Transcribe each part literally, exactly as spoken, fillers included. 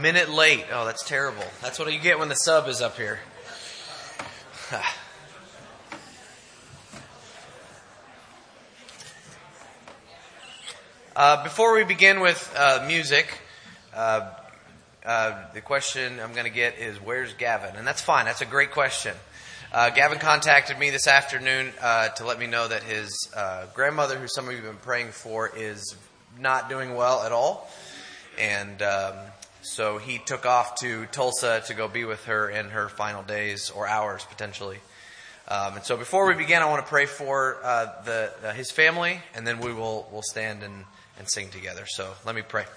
Minute late. Oh, that's terrible. That's what you get when the sub is up here. uh, before we begin with uh, music, uh, uh, the question I'm going to get is, where's Gavin? And that's fine. That's a great question. Uh, Gavin contacted me this afternoon uh, to let me know that his uh, grandmother, who some of you have been praying for, is not doing well at all. And um, so he took off to Tulsa to go be with her in her final days or hours, potentially. Um, and so before we begin, I want to pray for uh, the uh, his family, and then we will we'll stand and, and sing together. So let me pray.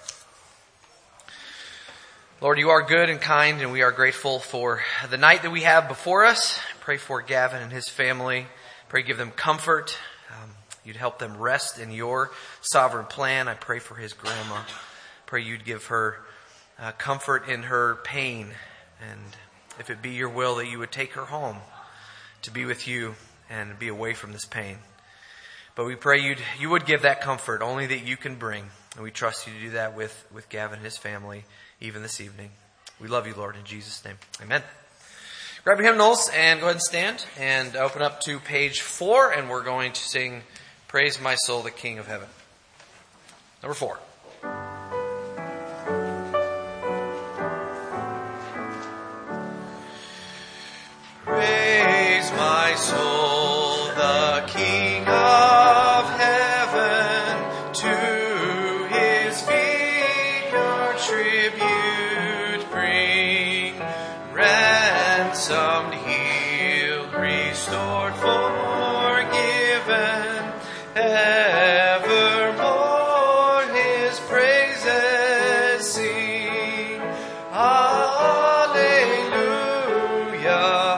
Lord, you are good and kind, and we are grateful for the night that we have before us. Pray for Gavin and his family. Pray give them comfort. Um, you'd help them rest in your sovereign plan. I pray for his grandma. Pray you'd give her uh, comfort in her pain. And if it be your will, that you would take her home to be with you and be away from this pain. But we pray you'd, you would give that comfort only that you can bring. And we trust you to do that with, with Gavin and his family, even this evening. We love you, Lord, in Jesus' name. Amen. Grab your hymnals and go ahead and stand and open up to page four, and we're going to sing Praise My Soul, the King of Heaven. Number four. Praise my soul, the King of Heaven, to his feet your tribute bring, ransomed, healed, restored, forgiven, evermore his praises sing. Hallelujah,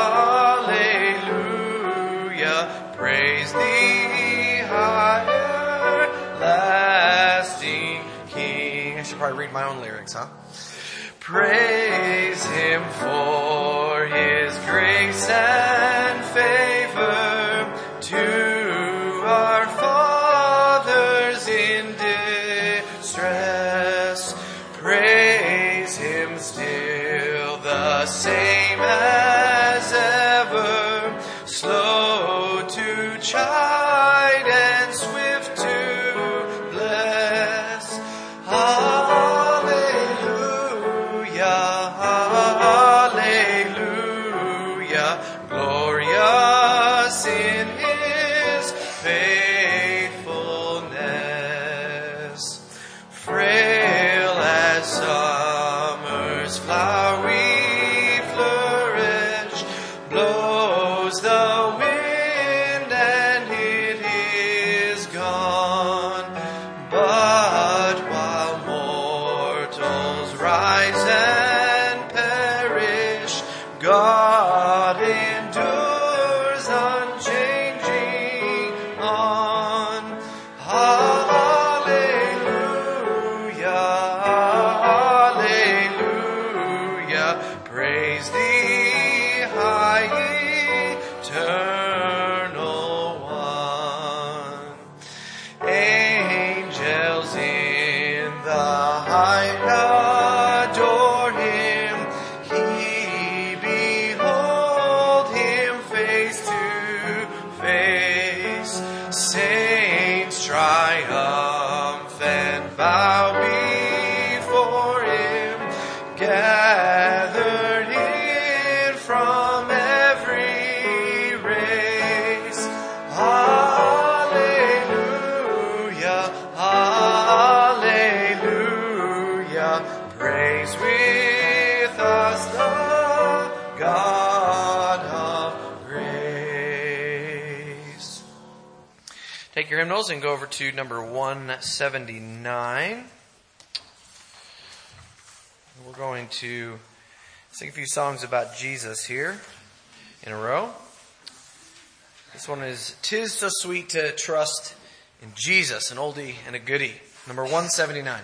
hallelujah, praise the higher, lasting King. I should probably read my own lyrics, huh? Praise him for his grace and favor to our fathers in distress. Praise him still the same as ever, slow to chide and swift to bless. Hallelujah, hallelujah, glorious in his faithfulness. Frail as summer's flowery flourish, blows the wind and it is gone. But while mortals rise and perish, God endures unchanging on. Hallelujah, hallelujah, praise the high eternal one. Angels in the height adore him, he behold him face to face. Saints triumphant bow before him, gathered in from every race. Hallelujah, hallelujah, praise with us the God of grace. Take your hymnals and go over to number one seventy-nine. We're going to sing a few songs about Jesus here in a row. This one is "'Tis So Sweet to Trust in Jesus," an oldie and a goodie. Number one seventy-nine.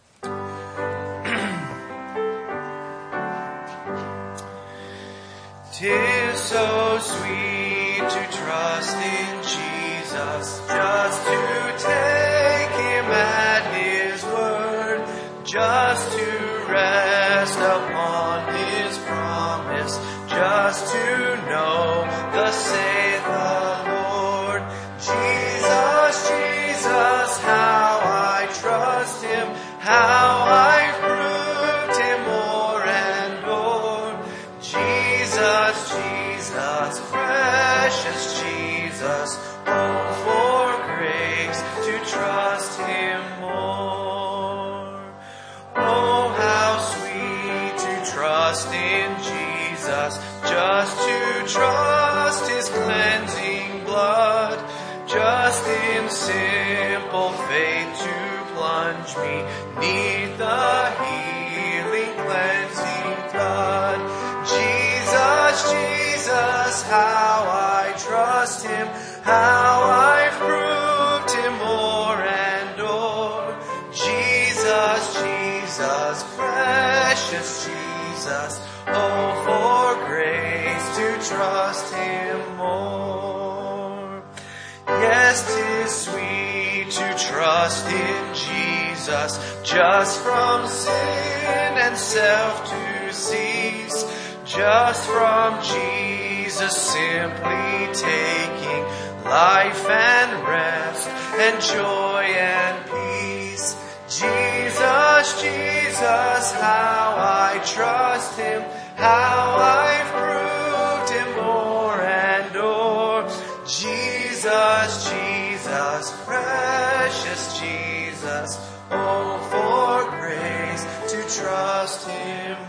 "'Tis so sweet to trust in Jesus, just to take him at his word, just to rest rest upon his promise, just to know thus saith the Lord. Jesus, Jesus, how I trust him, how I've proved him more and more. Jesus, Jesus, precious Jesus, oh, for grace to trust him more. Oh, how sweet to trust in Jesus, just to trust his cleansing blood, just in simple faith to plunge me neath the healing cleansing flood. Jesus, Jesus, how I trust him, how I've proved him more and o'er. Jesus, Jesus, precious Jesus, oh, for grace to trust him more. Yes, 'tis sweet to trust in Jesus, just from sin and self to cease, just from Jesus simply taking life and rest and joy and peace. Jesus, Jesus, how I trust him, how I've proved him more and o'er. Jesus, Jesus, precious Jesus, oh, for grace to trust him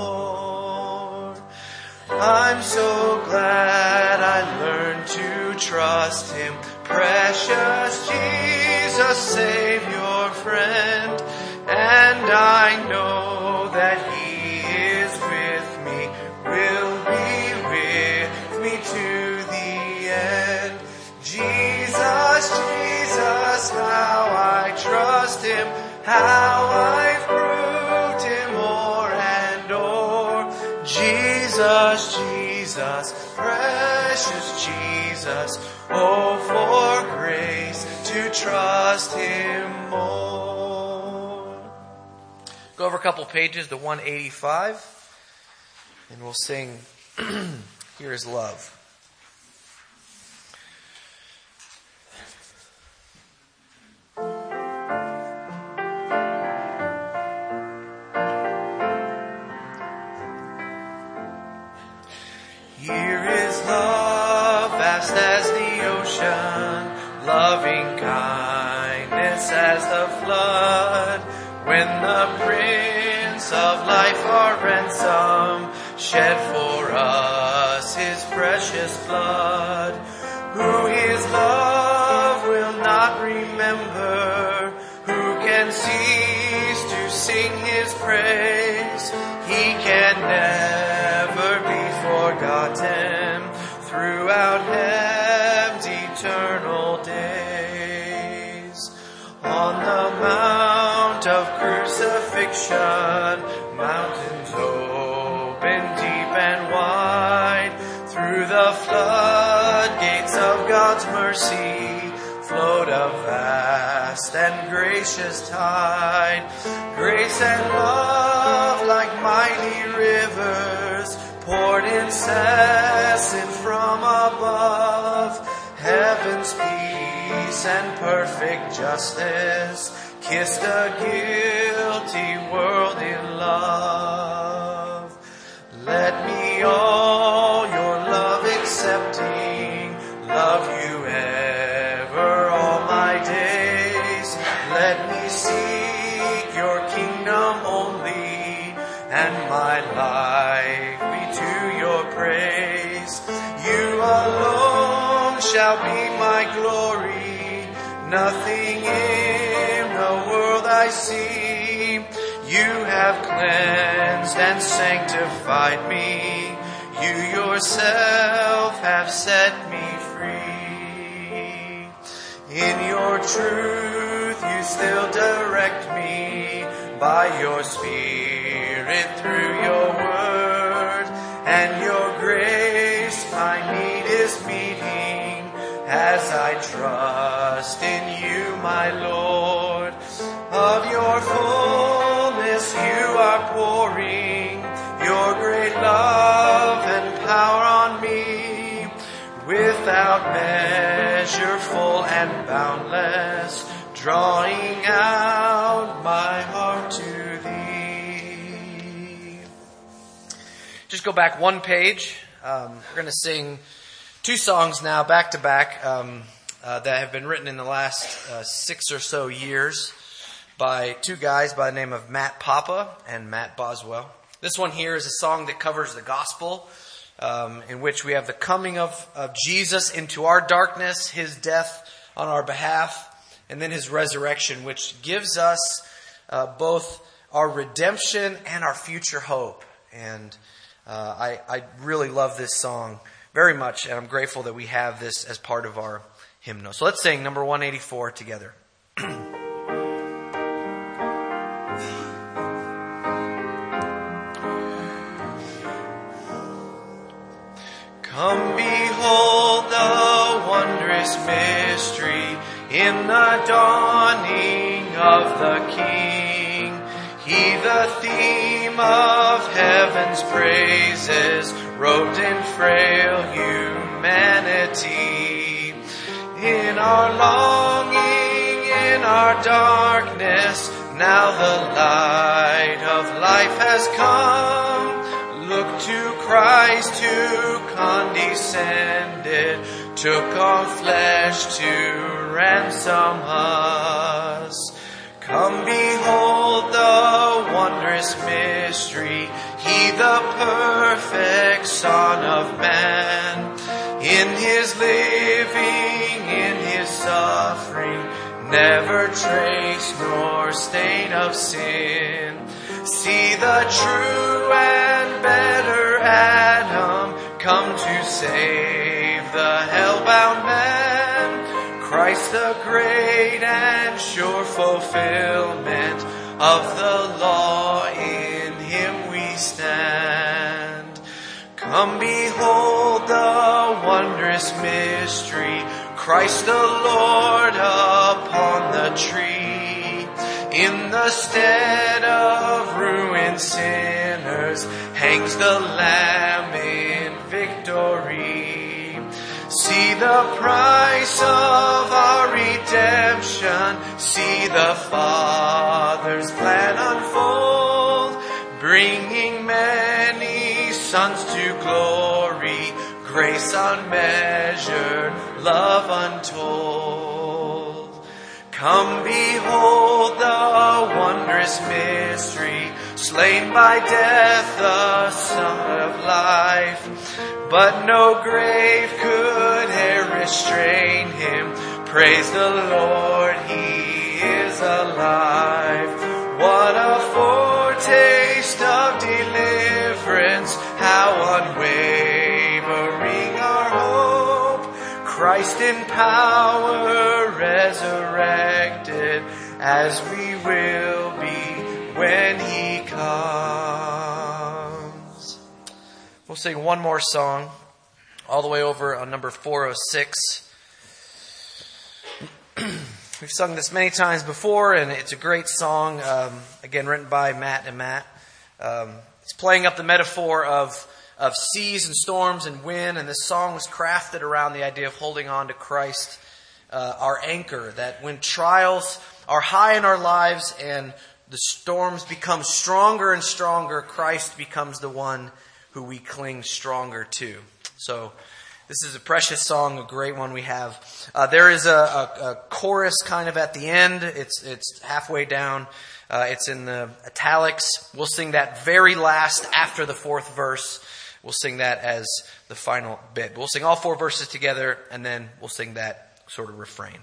more. I'm so glad I learned to trust him, precious Jesus, Savior, friend, and I know that he is with me, will be with me to the end. Jesus, Jesus, how I trust him, how I've proved him more and o'er. Jesus, Jesus, precious Jesus, oh, for grace to trust him more. Go over a couple pages to one eighty-five, and we'll sing Here is Love. Here is love, vast as the ocean, loving kindness as the flood. When the Prince of Life our ransom shed for us his precious blood, who his love will not remember, who can cease to sing his praise. He can never be forgotten throughout heaven's eternal days. On the mount of crucifixion, mountains open deep and wide, through the floodgates of God's mercy flowed a vast and gracious tide. Grace and love like mighty rivers poured incessant from above. Heaven's peace and perfect justice kissed a guilty world in love. Let me, all your love accepting, love you ever all my days. Let me seek your kingdom only, and my life be to your praise. You alone shall be my glory, nothing in the world I see. You have cleansed and sanctified me, you yourself have set me free. In your truth you still direct me, by your Spirit through your word, and your grace my need is meeting, as I trust in you, my Lord. Of your fullness you are pouring pouring your great love and power on me, without measure, full and boundless, drawing out my heart to thee. Just go back one page. Um, we're going to sing two songs now, back to back, um, uh, that have been written in the last uh, six or so years by two guys by the name of Matt Papa and Matt Boswell. This one here is a song that covers the gospel, um, in which we have the coming of, of Jesus into our darkness, his death on our behalf, and then his resurrection, which gives us uh, both our redemption and our future hope. And uh, I, I really love this song very much, and I'm grateful that we have this as part of our hymnal. So let's sing number one eighty-four together. Come behold the wondrous mystery in the dawning of the King. He, the theme of heaven's praises, robed in frail humanity. In our longing, in our darkness, now the light of life has come. Look to Christ who condescended, took on flesh to ransom us. Come behold the wondrous mystery, he the perfect Son of Man. In his living, in his suffering, never trace nor stain of sin. See the true and better Adam come to save the hell-bound man. Christ the great and sure fulfillment of the law, in him we stand. Come behold the wondrous mystery, Christ the Lord upon the tree. In the stead of ruined sinners hangs the Lamb in victory. See the price of our redemption, see the Father's plan unfold, bringing many sons to glory, grace unmeasured, love untold. Come behold the wondrous mystery, slain by death, the Son of life. But no grave could e'er restrain him. Praise the Lord, he is alive. What a foretaste of deliverance, how unwavering our hope. Christ in power resurrected, as we will be when he comes. We'll sing one more song, all the way over on number four oh six. We've sung this many times before, and it's a great song, um, again, written by Matt and Matt. Um, it's playing up the metaphor of of seas and storms and wind, and this song was crafted around the idea of holding on to Christ, uh, our anchor, that when trials are high in our lives and the storms become stronger and stronger, Christ becomes the one who we cling stronger to. So this is a precious song, a great one we have. Uh, there is a, a, a chorus kind of at the end. It's it's halfway down. Uh, it's in the italics. We'll sing that very last after the fourth verse. We'll sing that as the final bit. We'll sing all four verses together, and then we'll sing that sort of refrain.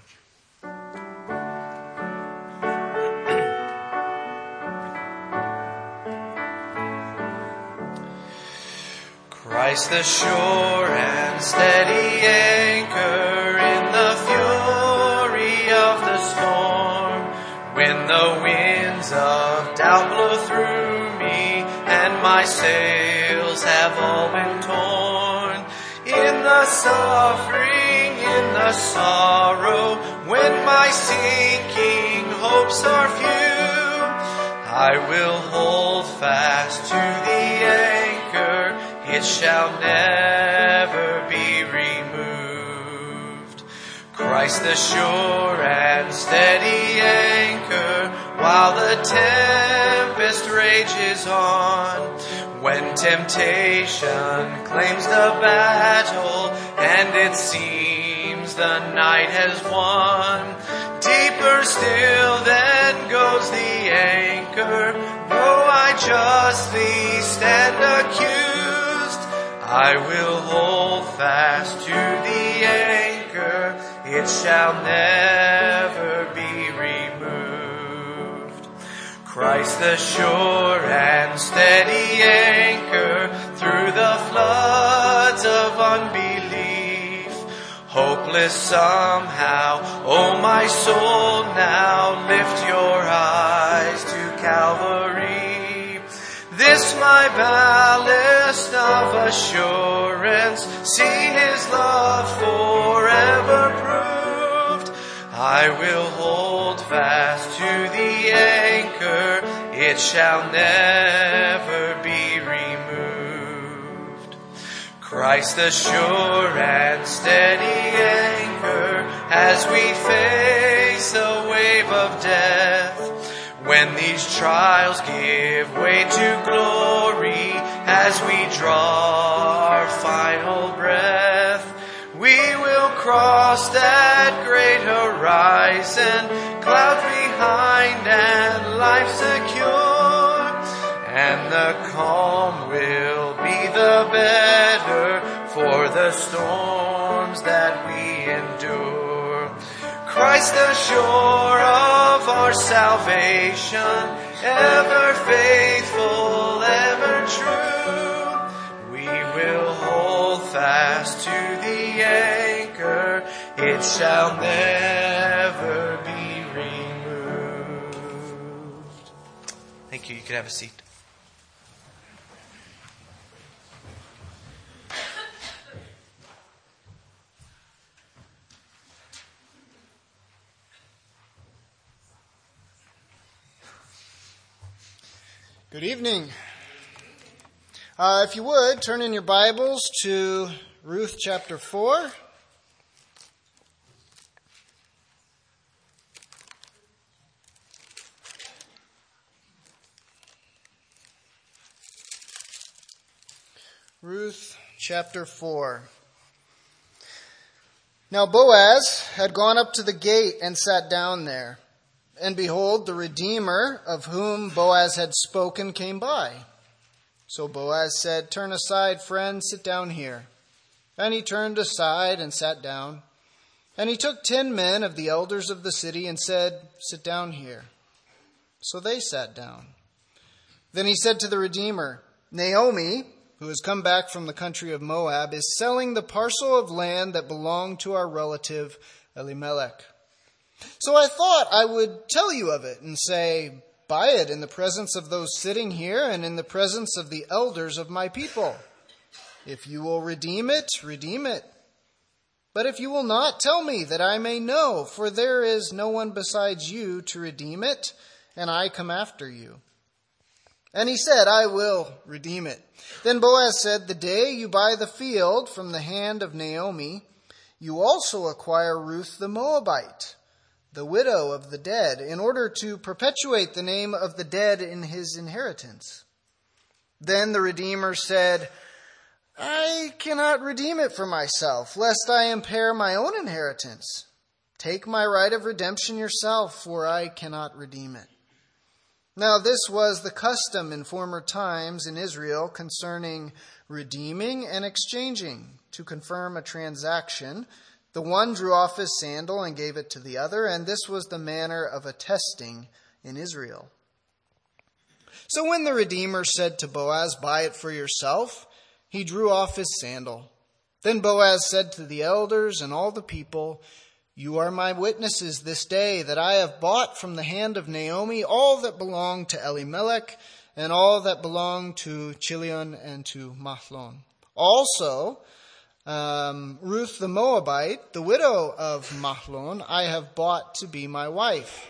Christ the sure and steady anchor in the fury of the storm. When the winds of doubt blow through me and my sails have all been torn, in the suffering, in the sorrow, when my sinking hopes are few, I will hold fast to the anchor, it shall never be removed. Christ the sure and steady anchor, while the tempest rages on. When temptation claims the battle, and it seems the night has won, deeper still then goes the anchor, though I justly stand accused, I will hold fast to the anchor, it shall never be removed. Christ the sure and steady anchor, through the floods of unbelief, hopeless somehow, oh my soul, now lift your eyes to Calvary. This my ballast of assurance, seen his love forever proved. I will hold fast to the anchor, it shall never be removed. Christ the sure and steady anchor, as we face the wave of death, when these trials give way to glory, as we draw our final breath, we will cross that great horizon, clouds behind and life secure, and the calm will be the better for the storms that we endure. Christ the shore of our salvation, ever faithful, ever true, we will hold fast to the anchor, it shall never be removed. Thank you. You can have a seat. Good evening. Uh, if you would, turn in your Bibles to Ruth chapter four. Ruth chapter four. Now Boaz had gone up to the gate and sat down there. And behold, the Redeemer of whom Boaz had spoken came by. So Boaz said, "Turn aside, friend, sit down here." And he turned aside and sat down. And he took ten men of the elders of the city and said, "Sit down here." So they sat down. Then he said to the Redeemer, "Naomi, who has come back from the country of Moab, is selling the parcel of land that belonged to our relative Elimelech. So I thought I would tell you of it and say, buy it in the presence of those sitting here and in the presence of the elders of my people. If you will redeem it, redeem it. But if you will not, tell me that I may know, for there is no one besides you to redeem it, and I come after you." And he said, "I will redeem it." Then Boaz said, "The day you buy the field from the hand of Naomi, you also acquire Ruth the Moabite, the widow of the dead, in order to perpetuate the name of the dead in his inheritance." Then the Redeemer said, "I cannot redeem it for myself, lest I impair my own inheritance. Take my right of redemption yourself, for I cannot redeem it." Now this was the custom in former times in Israel concerning redeeming and exchanging. To confirm a transaction, the one drew off his sandal and gave it to the other, and this was the manner of attesting in Israel. So when the Redeemer said to Boaz, "Buy it for yourself," he drew off his sandal. Then Boaz said to the elders and all the people, "You are my witnesses this day that I have bought from the hand of Naomi all that belonged to Elimelech and all that belonged to Chilion and to Mahlon. Also, um, Ruth the Moabite, the widow of Mahlon, I have bought to be my wife."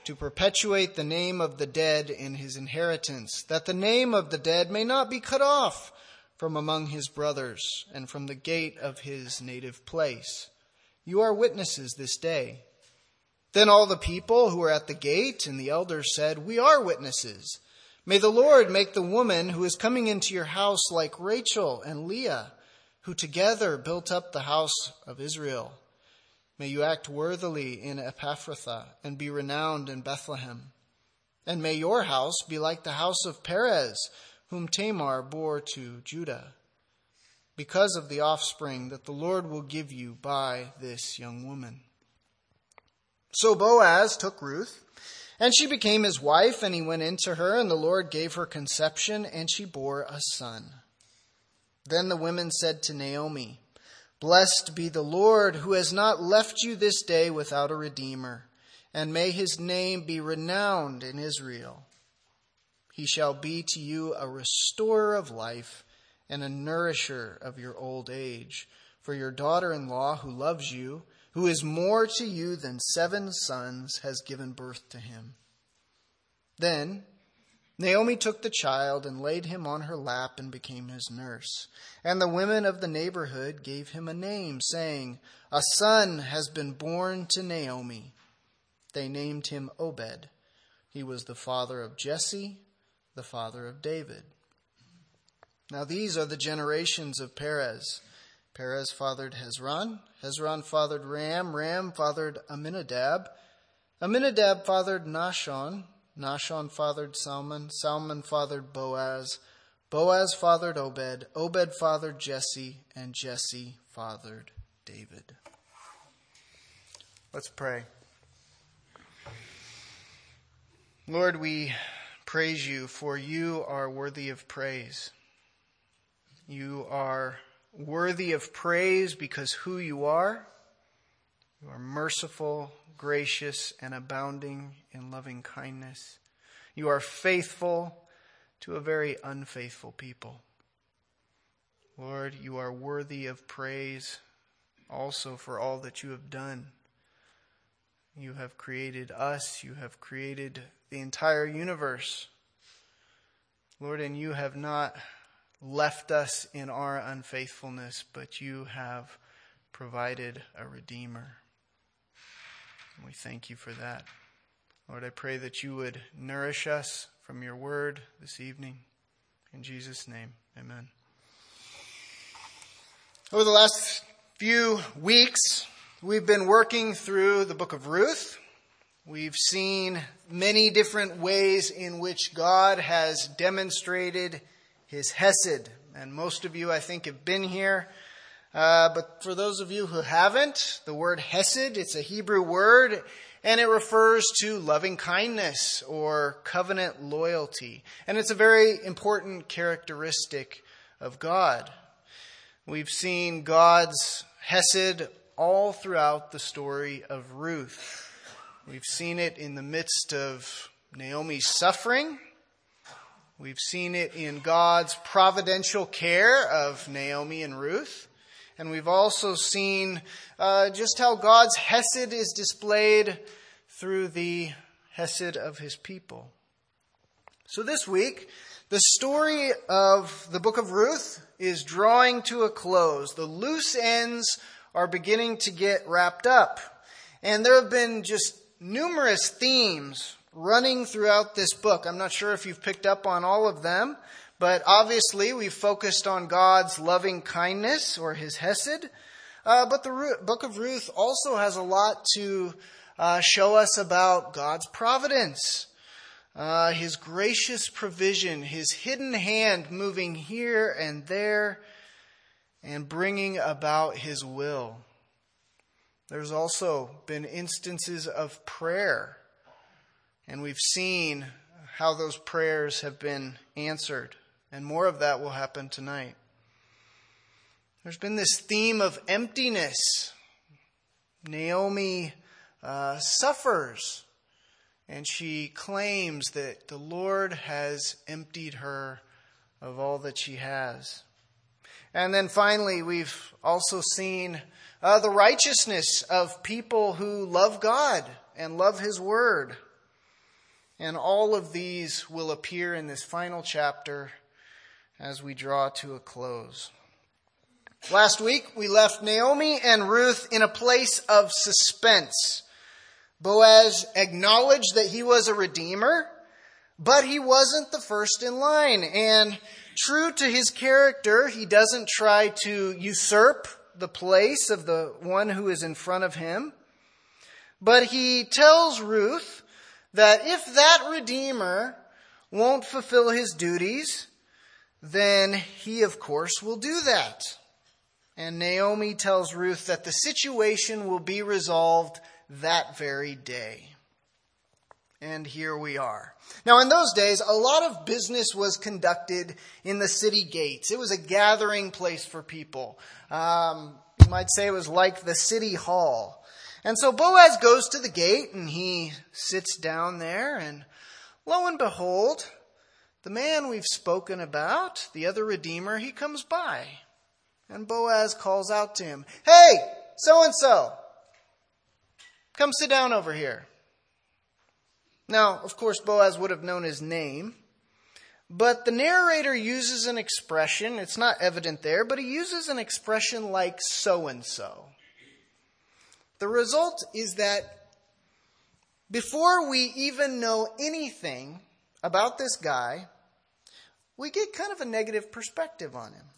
to perpetuate the name of the dead in his inheritance, that the name of the dead may not be cut off from among his brothers and from the gate of his native place. You are witnesses this day." Then all the people who were at the gate and the elders said, "We are witnesses. May the Lord make the woman who is coming into your house like Rachel and Leah, who together built up the house of Israel. May you act worthily in Ephrathah and be renowned in Bethlehem. And may your house be like the house of Perez, whom Tamar bore to Judah, because of the offspring that the Lord will give you by this young woman." So Boaz took Ruth, and she became his wife, and he went into her, and the Lord gave her conception, and she bore a son. Then the women said to Naomi, "Blessed be the Lord, who has not left you this day without a redeemer, and may his name be renowned in Israel. He shall be to you a restorer of life and a nourisher of your old age. For your daughter-in-law, who loves you, who is more to you than seven sons, has given birth to him." Then Naomi took the child and laid him on her lap and became his nurse. And the women of the neighborhood gave him a name, saying, "A son has been born to Naomi." They named him Obed. He was the father of Jesse, the father of David. Now these are the generations of Perez. Perez fathered Hezron. Hezron fathered Ram. Ram fathered Amminadab. Amminadab fathered Nahshon. Nahshon fathered Salmon. Salmon fathered Boaz. Boaz fathered Obed. Obed fathered Jesse. And Jesse fathered David. Let's pray. Lord, we praise you, for you are worthy of praise. You are worthy of praise because who you are. You are merciful, gracious, and abounding in loving kindness. You are faithful to a very unfaithful people. Lord, you are worthy of praise also for all that you have done. You have created us. You have created the entire universe. Lord, and you have not left us in our unfaithfulness, but you have provided a Redeemer. And we thank you for that. Lord, I pray that you would nourish us from your word this evening. In Jesus' name, amen. Over the last few weeks, we've been working through the book of Ruth. We've seen many different ways in which God has demonstrated his hesed. And most of you, I think, have been here. Uh, but for those of you who haven't, the word hesed, it's a Hebrew word, and it refers to loving kindness or covenant loyalty. And it's a very important characteristic of God. We've seen God's hesed all throughout the story of Ruth. We've seen it in the midst of Naomi's suffering. We've seen it in God's providential care of Naomi and Ruth. And we've also seen uh, just how God's hesed is displayed through the hesed of his people. So this week, the story of the book of Ruth is drawing to a close. The loose ends are beginning to get wrapped up. And there have been just numerous themes running throughout this book. I'm not sure if you've picked up on all of them, but obviously we've focused on God's loving kindness or his hesed. Uh, but the book of Ruth also has a lot to uh, show us about God's providence, uh, his gracious provision, his hidden hand moving here and there and bringing about his will. There's also been instances of prayer, and we've seen how those prayers have been answered, and more of that will happen tonight. There's been this theme of emptiness. Naomi uh, suffers, and she claims that the Lord has emptied her of all that she has. And then finally, we've also seen Uh, the righteousness of people who love God and love his word. And all of these will appear in this final chapter as we draw to a close. Last week, we left Naomi and Ruth in a place of suspense. Boaz acknowledged that he was a redeemer, but he wasn't the first in line. And true to his character, he doesn't try to usurp the place of the one who is in front of him. But he tells Ruth that if that redeemer won't fulfill his duties, then he, of course, will do that. And Naomi tells Ruth that the situation will be resolved that very day. And here we are. Now, in those days, a lot of business was conducted in the city gates. It was a gathering place for people. Um, you might say it was like the city hall. And so Boaz goes to the gate and he sits down there, and lo and behold, the man we've spoken about, the other redeemer, he comes by. And Boaz calls out to him, "Hey, so-and-so, come sit down over here." Now, of course, Boaz would have known his name, but the narrator uses an expression, it's not evident there, but he uses an expression like so-and-so. The result is that before we even know anything about this guy, we get kind of a negative perspective on him.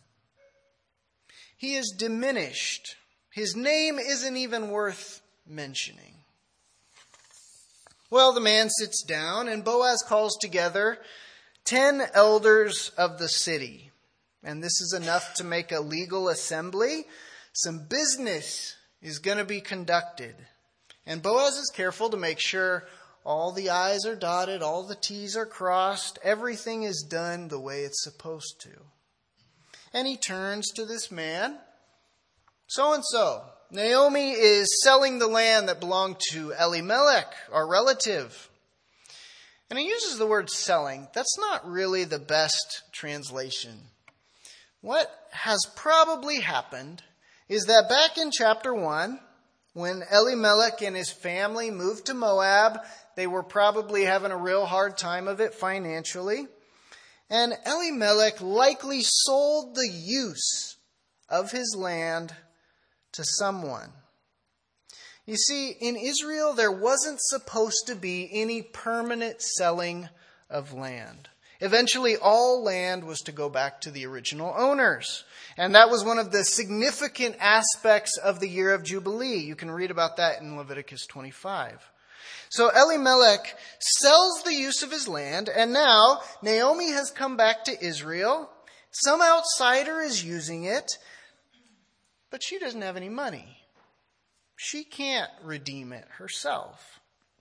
He is diminished. His name isn't even worth mentioning. Well, the man sits down, and Boaz calls together ten elders of the city. And this is enough to make a legal assembly. Some business is going to be conducted. And Boaz is careful to make sure all the I's are dotted, all the T's are crossed, everything is done the way it's supposed to. And he turns to this man, "So-and-so, Naomi is selling the land that belonged to Elimelech, our relative." And he uses the word selling. That's not really the best translation. What has probably happened is that back in chapter one, when Elimelech and his family moved to Moab, they were probably having a real hard time of it financially. And Elimelech likely sold the use of his land to someone. You see, in Israel, there wasn't supposed to be any permanent selling of land. Eventually, all land was to go back to the original owners. And that was one of the significant aspects of the year of Jubilee. You can read about that in Leviticus twenty-five. So Elimelech sells the use of his land, and now Naomi has come back to Israel. Some outsider is using it, but she doesn't have any money. She can't redeem it herself.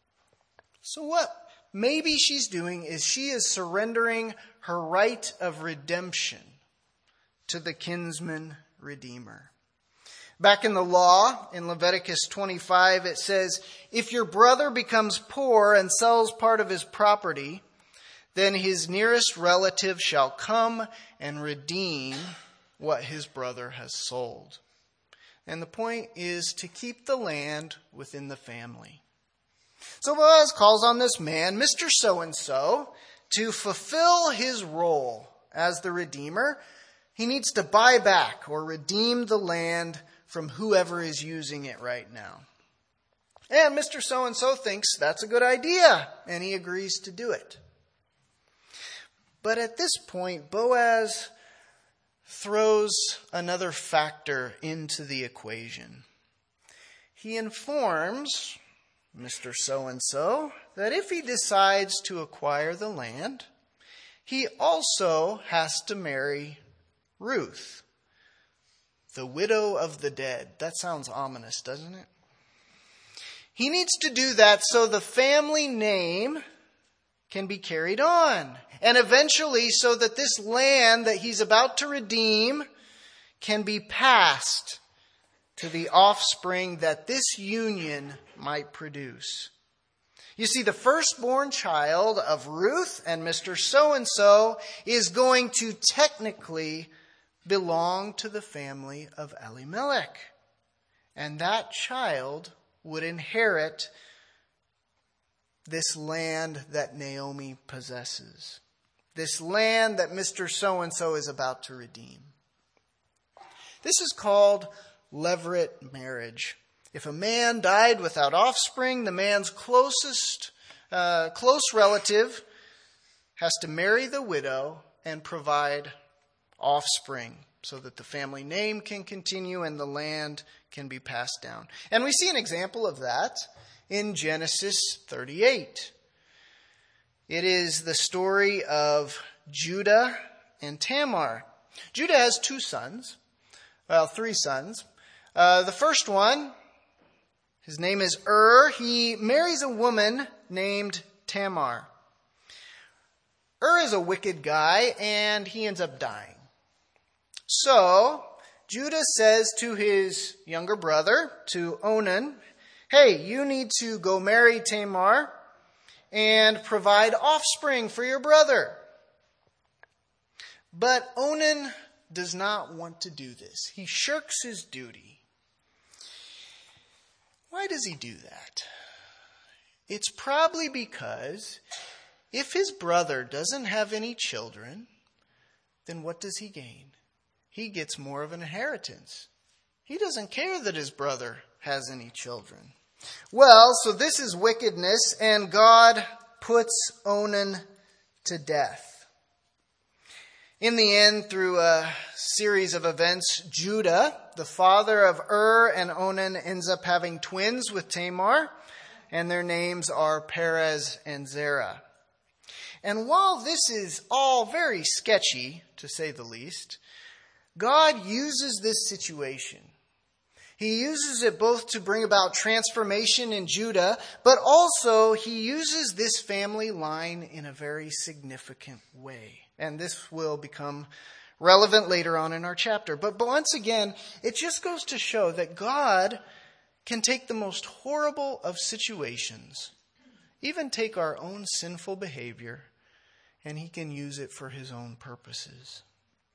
So what maybe she's doing is she is surrendering her right of redemption to the kinsman redeemer. Back in the law, in Leviticus twenty-five, it says, if your brother becomes poor and sells part of his property, then his nearest relative shall come and redeem what his brother has sold. And the point is to keep the land within the family. So Boaz calls on this man, Mister So-and-so, to fulfill his role as the redeemer. He needs to buy back or redeem the land from whoever is using it right now. And Mister So-and-so thinks that's a good idea, and he agrees to do it. But at this point, Boaz throws another factor into the equation. He informs Mister So-and-so that if he decides to acquire the land, he also has to marry Ruth, the widow of the dead. That sounds ominous, doesn't it? He needs to do that so the family name can be carried on. And eventually so that this land that he's about to redeem can be passed to the offspring that this union might produce. You see, the firstborn child of Ruth and Mister So-and-so is going to technically belong to the family of Elimelech. And that child would inherit this land that Naomi possesses. This land that Mister So-and-so is about to redeem. This is called levirate marriage. If a man died without offspring, the man's closest, uh, close relative has to marry the widow and provide offspring so that the family name can continue and the land can be passed down. And we see an example of that in Genesis thirty-eight. It is the story of Judah and Tamar. Judah has two sons. Well, three sons. Uh, the first one, his name is Ur. He marries a woman named Tamar. Ur is a wicked guy, and he ends up dying. So, Judah says to his younger brother, to Onan, hey, you need to go marry Tamar and provide offspring for your brother. But Onan does not want to do this. He shirks his duty. Why does he do that? It's probably because if his brother doesn't have any children, then what does he gain? He gets more of an inheritance. He doesn't care that his brother has any children. Well, so this is wickedness, and God puts Onan to death. In the end, through a series of events, Judah, the father of Ur and Onan, ends up having twins with Tamar, and their names are Perez and Zerah. And while this is all very sketchy, to say the least, God uses this situation. He uses it both to bring about transformation in Judah, but also he uses this family line in a very significant way. And this will become relevant later on in our chapter. But, but once again, it just goes to show that God can take the most horrible of situations, even take our own sinful behavior, and he can use it for his own purposes.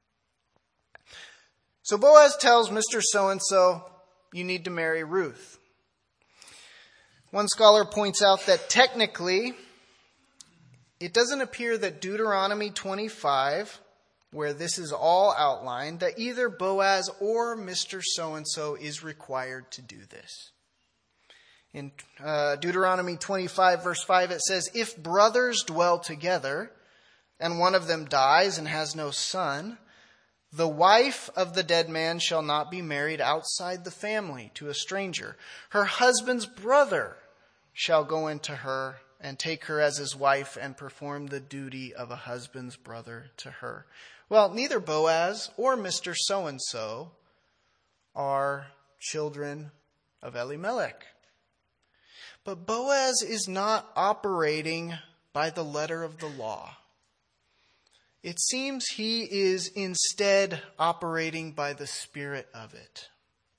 So Boaz tells Mister So-and-so, you need to marry Ruth. One scholar points out that technically, it doesn't appear that Deuteronomy twenty-five, where this is all outlined, that either Boaz or Mister So-and-so is required to do this. In uh, Deuteronomy twenty-five, verse five, it says, if brothers dwell together, and one of them dies and has no son, the wife of the dead man shall not be married outside the family to a stranger. Her husband's brother shall go into her and take her as his wife and perform the duty of a husband's brother to her. Well, neither Boaz or Mister So-and-so are children of Elimelech. But Boaz is not operating by the letter of the law. It seems he is instead operating by the spirit of it.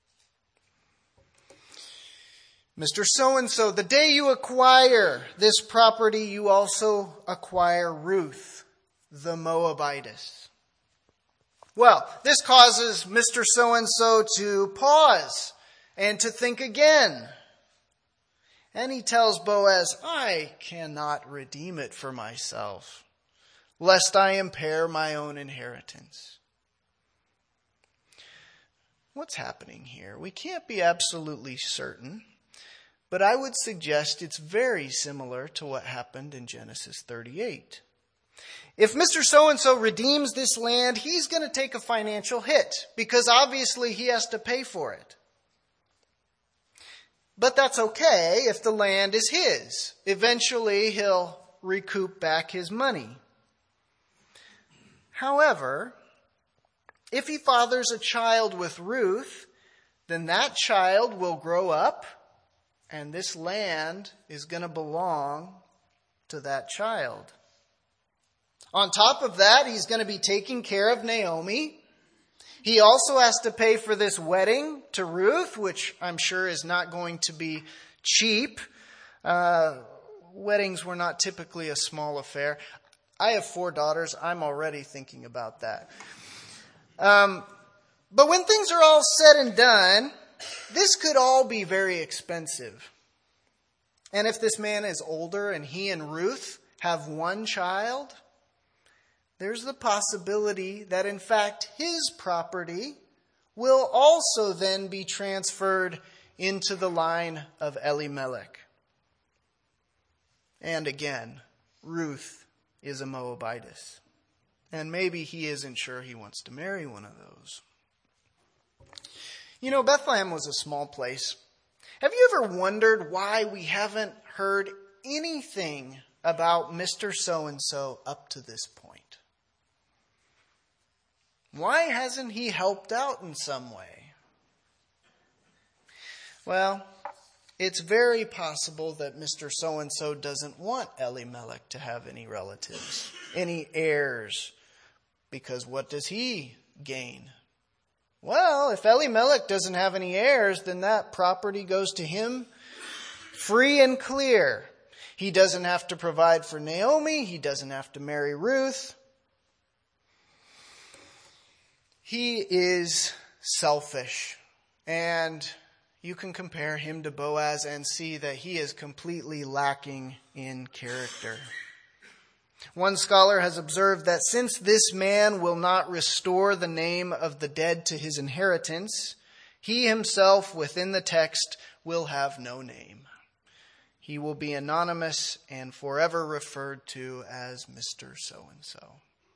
Mister So-and-so, the day you acquire this property, you also acquire Ruth, the Moabitess. Well, this causes Mister So-and-so to pause and to think again. And he tells Boaz, I cannot redeem it for myself, lest I impair my own inheritance. What's happening here? We can't be absolutely certain, but I would suggest it's very similar to what happened in Genesis thirty-eight. If Mister So-and-so redeems this land, he's going to take a financial hit because obviously he has to pay for it. But that's okay if the land is his. Eventually he'll recoup back his money. However, if he fathers a child with Ruth, then that child will grow up and this land is going to belong to that child. On top of that, he's going to be taking care of Naomi. He also has to pay for this wedding to Ruth, which I'm sure is not going to be cheap. Uh, weddings were not typically a small affair. I have four daughters. I'm already thinking about that. Um, but when things are all said and done, this could all be very expensive. And if this man is older and he and Ruth have one child, there's the possibility that in fact his property will also then be transferred into the line of Elimelech. And again, Ruth is a Moabitess. And maybe he isn't sure he wants to marry one of those. You know, Bethlehem was a small place. Have you ever wondered why we haven't heard anything about Mister So-and-so up to this point? Why hasn't he helped out in some way? Well, it's very possible that Mister So-and-so doesn't want Elimelech to have any relatives, any heirs, because what does he gain? Well, if Elimelech doesn't have any heirs, then that property goes to him free and clear. He doesn't have to provide for Naomi. He doesn't have to marry Ruth. He is selfish, and you can compare him to Boaz and see that he is completely lacking in character. One scholar has observed that since this man will not restore the name of the dead to his inheritance, he himself within the text will have no name. He will be anonymous and forever referred to as Mister So-and-so.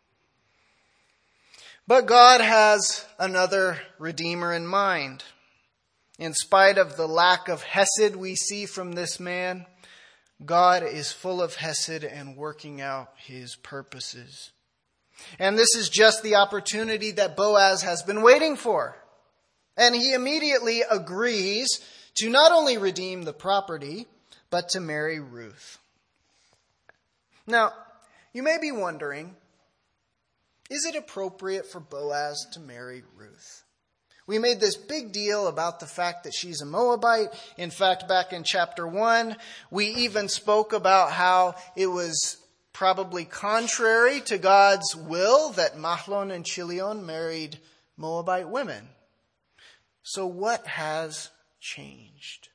But God has another Redeemer in mind. In spite of the lack of hesed we see from this man, God is full of hesed and working out his purposes. And this is just the opportunity that Boaz has been waiting for. And he immediately agrees to not only redeem the property, but to marry Ruth. Now, you may be wondering, is it appropriate for Boaz to marry Ruth? We made this big deal about the fact that she's a Moabite. In fact, back in chapter one, we even spoke about how it was probably contrary to God's will that Mahlon and Chilion married Moabite women. So what has changed?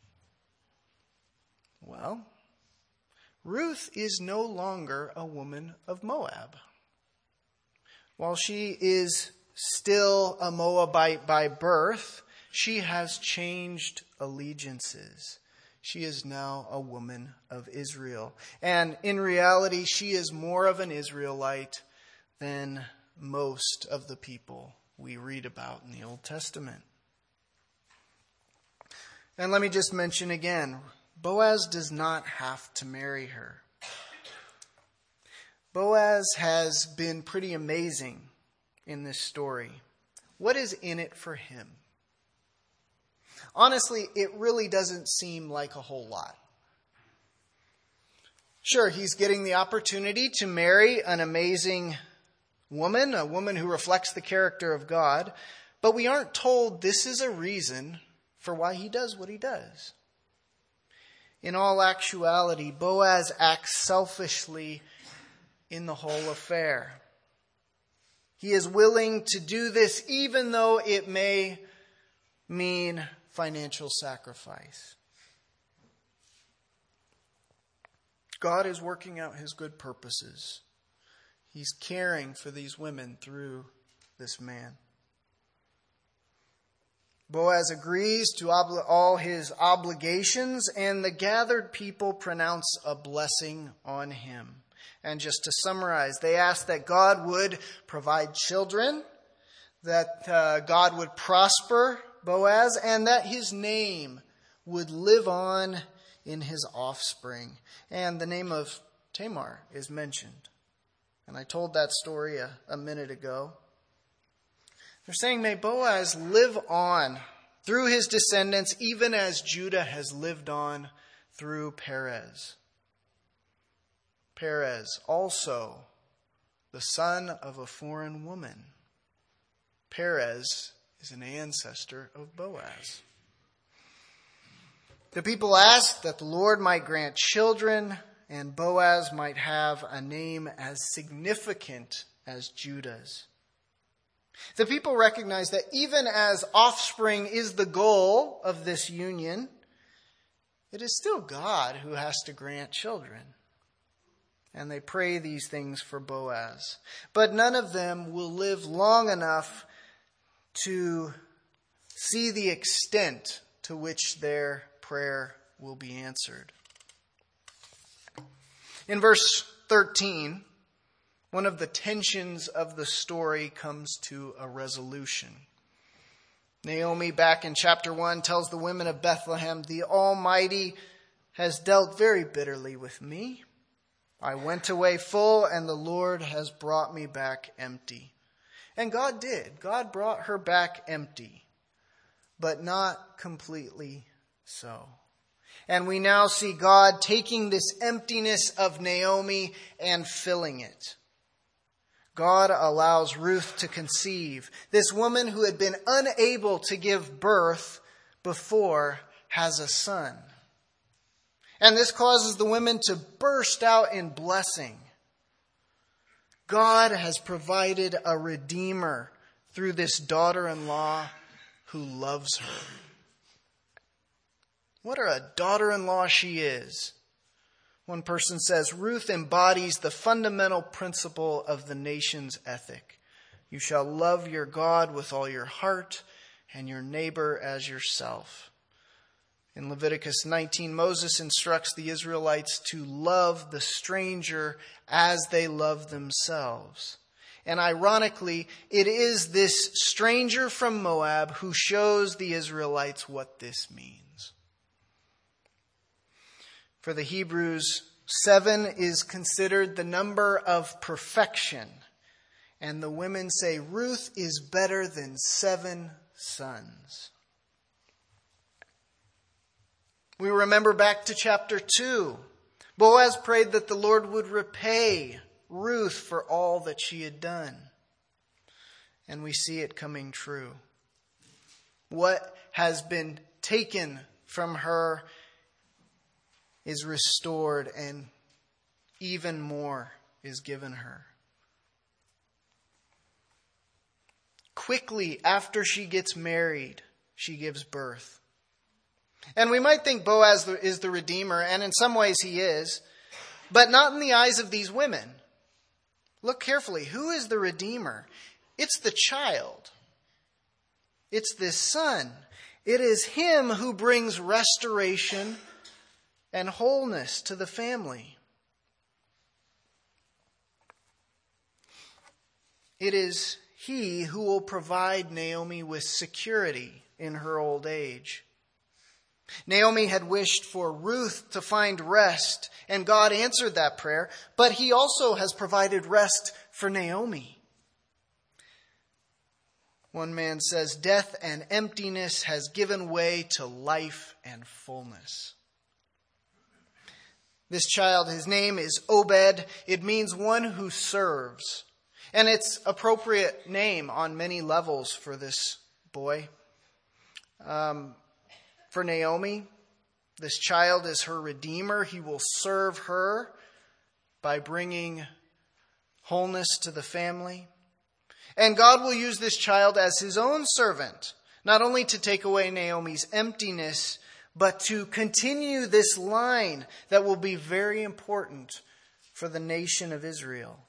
Well, Ruth is no longer a woman of Moab. While she is still a Moabite by birth, she has changed allegiances. She is now a woman of Israel. And in reality, she is more of an Israelite than most of the people we read about in the Old Testament. And let me just mention again, Boaz does not have to marry her. Boaz has been pretty amazing in this story. What is in it for him? Honestly, it really doesn't seem like a whole lot. Sure, he's getting the opportunity to marry an amazing woman, a woman who reflects the character of God, but we aren't told this is a reason for why he does what he does. In all actuality, Boaz acts selfishly in the whole affair. He is willing to do this even though it may mean financial sacrifice. God is working out his good purposes. He's caring for these women through this man. Boaz agrees to obli- all his obligations, and the gathered people pronounce a blessing on him. And just to summarize, they ask that God would provide children, that uh, God would prosper Boaz, and that his name would live on in his offspring. And the name of Tamar is mentioned. And I told that story a, a minute ago. They're saying, may Boaz live on through his descendants, even as Judah has lived on through Perez. Perez, also the son of a foreign woman. Perez is an ancestor of Boaz. The people asked that the Lord might grant children, and Boaz might have a name as significant as Judah's. The people recognize that even as offspring is the goal of this union, it is still God who has to grant children. And they pray these things for Boaz. But none of them will live long enough to see the extent to which their prayer will be answered. In verse thirteen, one of the tensions of the story comes to a resolution. Naomi, back in chapter one, tells the women of Bethlehem, "The Almighty has dealt very bitterly with me. I went away full, and the Lord has brought me back empty." And God did. God brought her back empty, but not completely so. And we now see God taking this emptiness of Naomi and filling it. God allows Ruth to conceive. This woman who had been unable to give birth before has a son. And this causes the women to burst out in blessing. God has provided a redeemer through this daughter-in-law who loves her. What a daughter-in-law she is. One person says, Ruth embodies the fundamental principle of the nation's ethic. You shall love your God with all your heart and your neighbor as yourself. In Leviticus nineteen, Moses instructs the Israelites to love the stranger as they love themselves. And ironically, it is this stranger from Moab who shows the Israelites what this means. For the Hebrews, seven is considered the number of perfection. And the women say, Ruth is better than seven sons. We remember back to chapter two. Boaz prayed that the Lord would repay Ruth for all that she had done. And we see it coming true. What has been taken from her is restored, and even more is given her. Quickly after she gets married, she gives birth. And we might think Boaz is the Redeemer, and in some ways he is, but not in the eyes of these women. Look carefully. Who is the Redeemer? It's the child. It's this son. It is him who brings restoration and wholeness to the family. It is he who will provide Naomi with security in her old age. Naomi had wished for Ruth to find rest, and God answered that prayer, but he also has provided rest for Naomi. One man says, death and emptiness has given way to life and fullness. This child, his name is Obed. It means one who serves. And it's appropriate name on many levels for this boy. Um, for Naomi, this child is her redeemer. He will serve her by bringing wholeness to the family. And God will use this child as his own servant, not only to take away Naomi's emptiness, but to continue this line that will be very important for the nation of Israel.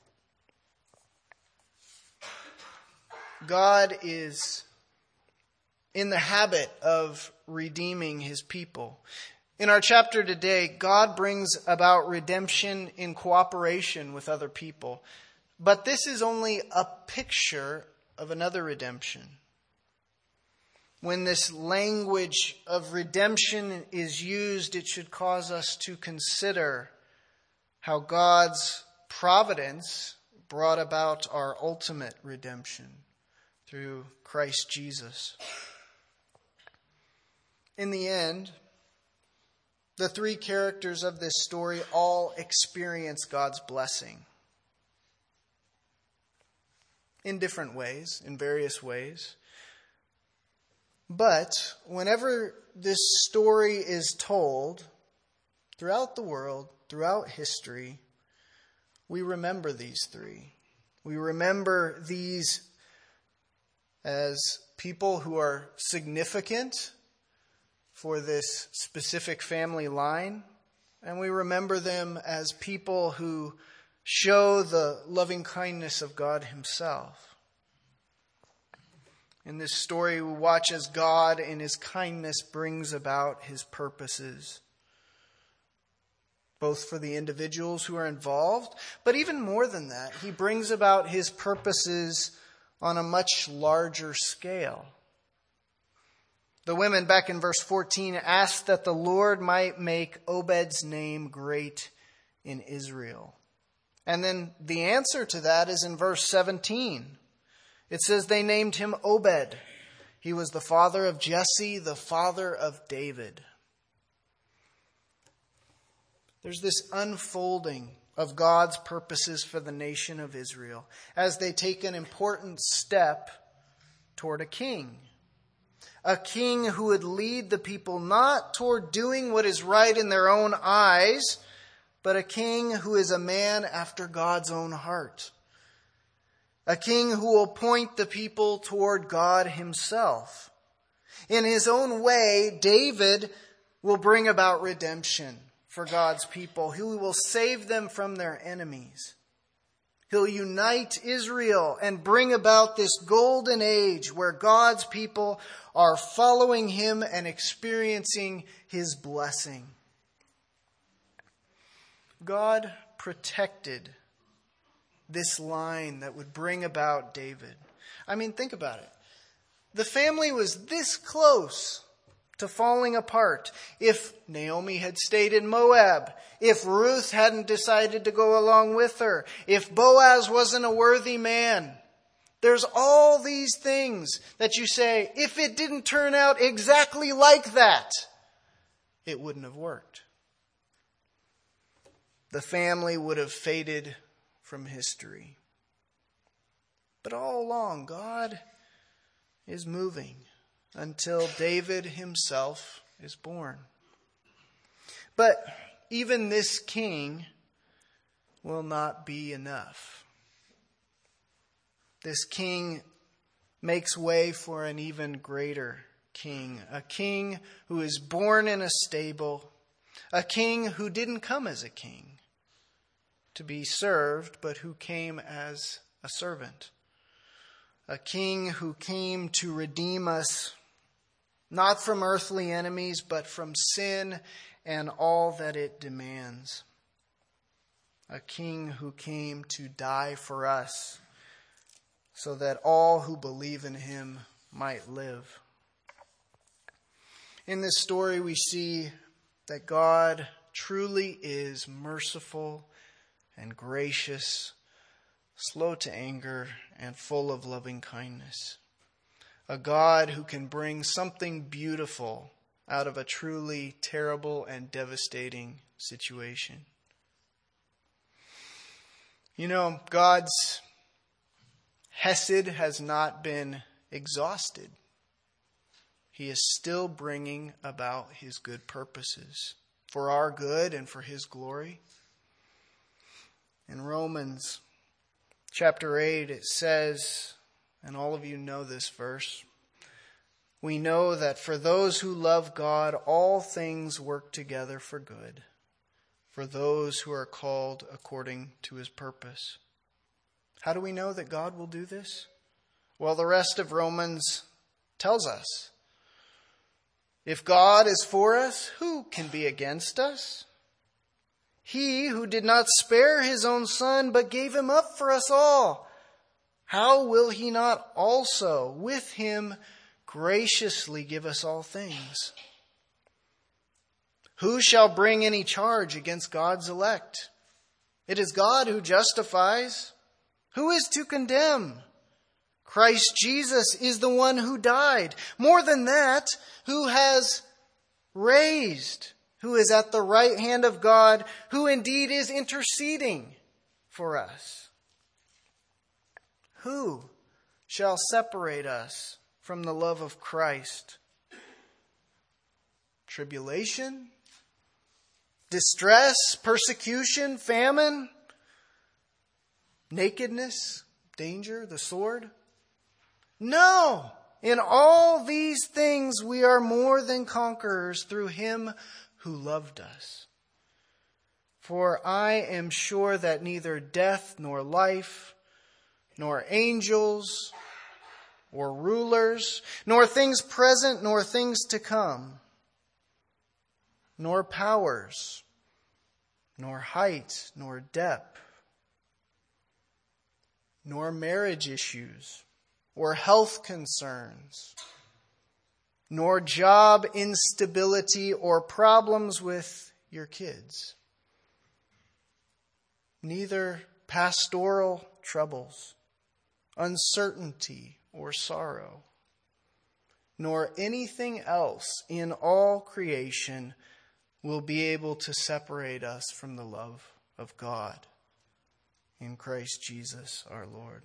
God is in the habit of redeeming his people. In our chapter today, God brings about redemption in cooperation with other people. But this is only a picture of another redemption. When this language of redemption is used, it should cause us to consider how God's providence brought about our ultimate redemption through Christ Jesus. In the end, the three characters of this story all experience God's blessing. In different ways, in various ways. But whenever this story is told throughout the world, throughout history, we remember these three. We remember these as people who are significant for this specific family line, and we remember them as people who show the loving kindness of God himself. In this story, we watch as God in his kindness brings about his purposes, both for the individuals who are involved, but even more than that, he brings about his purposes on a much larger scale. The women back in verse fourteen asked that the Lord might make Obed's name great in Israel. And then the answer to that is in verse seventeen. It says they named him Obed. He was the father of Jesse, the father of David. There's this unfolding of God's purposes for the nation of Israel as they take an important step toward a king. A king who would lead the people not toward doing what is right in their own eyes, but a king who is a man after God's own heart. A king who will point the people toward God himself. In his own way, David will bring about redemption for God's people. He will save them from their enemies. He'll unite Israel and bring about this golden age where God's people are following him and experiencing his blessing. God protected this line that would bring about David. I mean, think about it. The family was this close to falling apart. If Naomi had stayed in Moab, if Ruth hadn't decided to go along with her, if Boaz wasn't a worthy man, there's all these things that you say, if it didn't turn out exactly like that, it wouldn't have worked. The family would have faded from history. But all along, God is moving until David himself is born. But even this king will not be enough. This king makes way for an even greater king, a king who is born in a stable, a king who didn't come as a king to be served, but who came as a servant. A king who came to redeem us, not from earthly enemies, but from sin and all that it demands. A king who came to die for us, so that all who believe in him might live. In this story, we see that God truly is merciful and gracious, slow to anger, and full of loving kindness. A God who can bring something beautiful out of a truly terrible and devastating situation. You know, God's Hesed has not been exhausted. He is still bringing about his good purposes for our good and for his glory. In Romans chapter eight, it says, and all of you know this verse, we know that for those who love God, all things work together for good, for those who are called according to his purpose. How do we know that God will do this? Well, the rest of Romans tells us. If God is for us, who can be against us? He who did not spare his own son, but gave him up for us all, how will he not also with him graciously give us all things? Who shall bring any charge against God's elect? It is God who justifies. Who is to condemn? Christ Jesus is the one who died. More than that, who has raised, who is at the right hand of God, who indeed is interceding for us. Who shall separate us from the love of Christ? Tribulation? Distress? Persecution? Famine? Nakedness? Danger? The sword? No! In all these things we are more than conquerors through him who loved us. For I am sure that neither death nor life, nor angels, or rulers, nor things present, nor things to come, nor powers, nor height, nor depth, nor marriage issues, or health concerns, nor job instability or problems with your kids, neither pastoral troubles, uncertainty, or sorrow, nor anything else in all creation will be able to separate us from the love of God in Christ Jesus our Lord.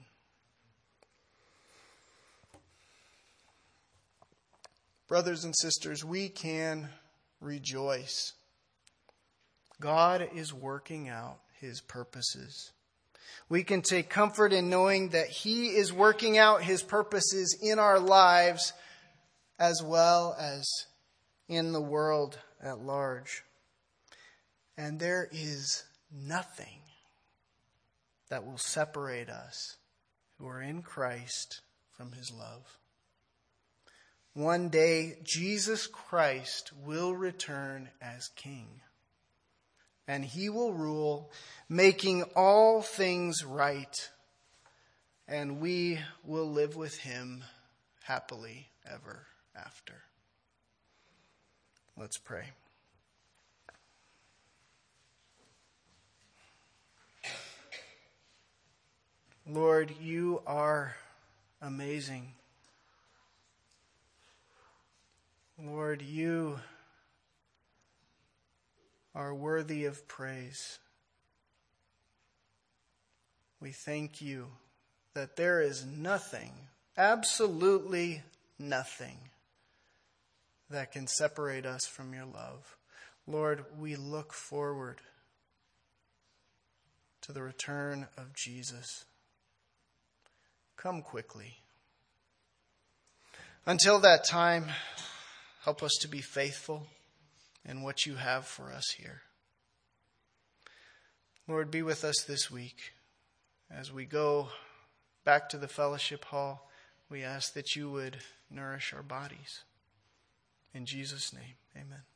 Brothers and sisters, we can rejoice. God is working out his purposes. We can take comfort in knowing that he is working out his purposes in our lives as well as in the world at large. And there is nothing that will separate us who are in Christ from his love. One day, Jesus Christ will return as King. And he will rule, making all things right. And we will live with him happily ever after. Let's pray. Lord, you are amazing. Lord, you are worthy of praise. We thank you that there is nothing, absolutely nothing, that can separate us from your love. Lord, we look forward to the return of Jesus. Come quickly. Until that time, help us to be faithful in what you have for us here. Lord, be with us this week. As we go back to the fellowship hall, we ask that you would nourish our bodies. In Jesus' name, amen.